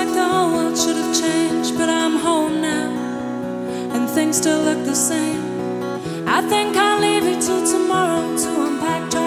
like the whole world should have changed, but I'm home now, and things still look the same. I think I'll leave it till tomorrow to unpack.